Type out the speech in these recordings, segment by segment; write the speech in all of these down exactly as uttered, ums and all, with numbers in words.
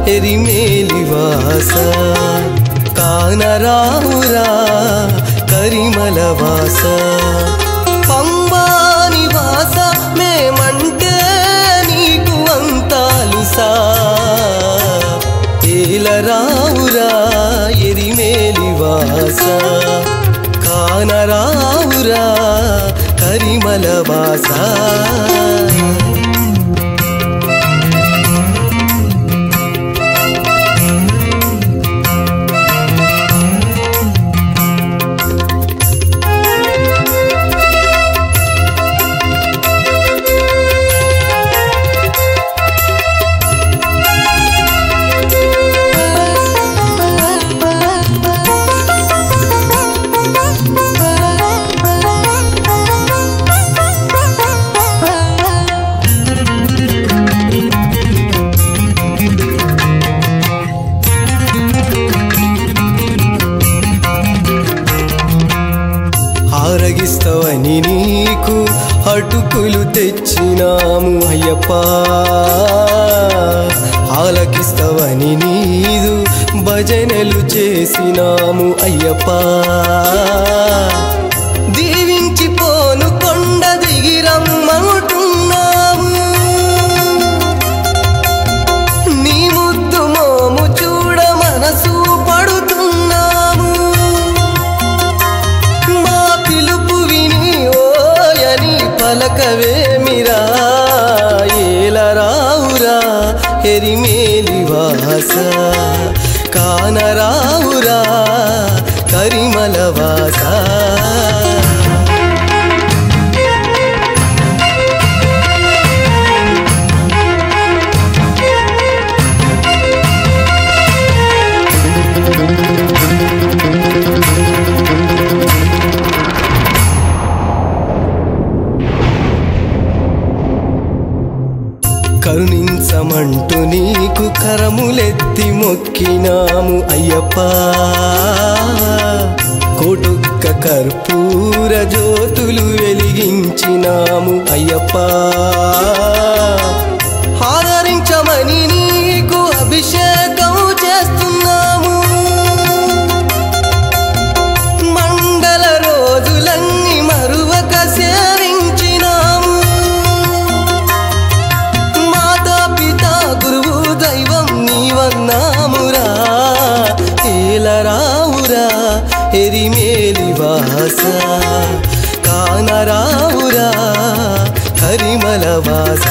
ఎరిమేలివాస కానరావురా కరిమలవాస పంబా నివాస మేమంటే నీకు అంతాలుసా ఏలరావురా ఎరిమేలివాస కానరావురా కరిమలవాస ఆరగిస్తవని నీకు అటుకులు తెచ్చినాము అయ్యప్ప ఆలకిస్తవని నీదు భజనలు చేసినాము అయ్యప్ప దీవించి పోను కొండ దిగిరమ్మంటున్నాము నీ ముద్దు మోము చూడ మనసు పడుతున్నాము పలకవేమిరా ఏలరావురా ఎరిమేలివాస కానరావురా కరిమలవాస కరుణించమంటూ నీకు కరములెత్తి మొక్కినాము అయ్యప్ప కోటొక్క కర్పూర జ్యోతులు వెలిగించినాము అయ్యప్ప ఆదరించమని నీకు అభిషేకం చేస్తున్నాము మంగళ రోజులన్నీ మరువక సేవించినాము నామురా ఏలరావురా ఎరిమేలివాస కానరావురా కరిమలవాస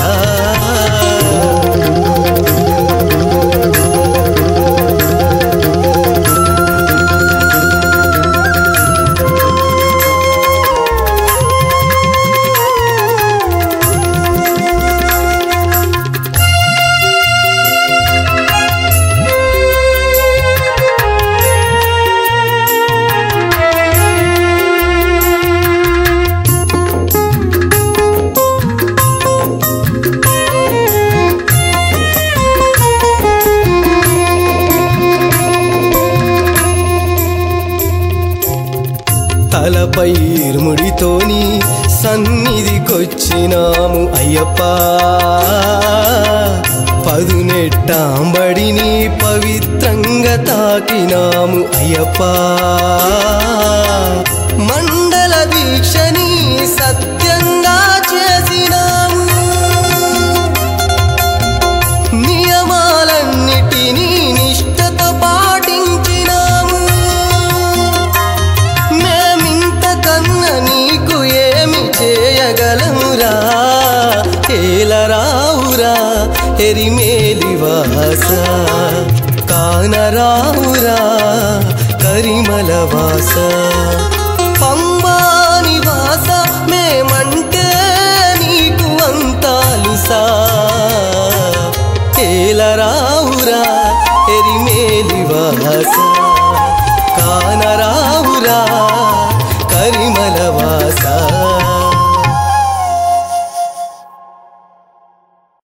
తలపై ఇరుముడితోని సన్నిధికొచ్చినాము అయ్యప్ప పదునెట్టాంబడిని పవిత్రంగా తాకినాము అయ్యప్ప మండల దీక్షని సత్యంగా చేసినాము నియమాలన్నిటినీ నిష్ఠతో పాటించినాము నీకు ఏమి చేయగలమురా ఏలరావురా ఎరిమేలివాస కానరావురా కరిమలవాస పంబా నివాస మేమంటే నీకు అంతాలుసా ఏలరావురా ఎరిమేలివాస కానరా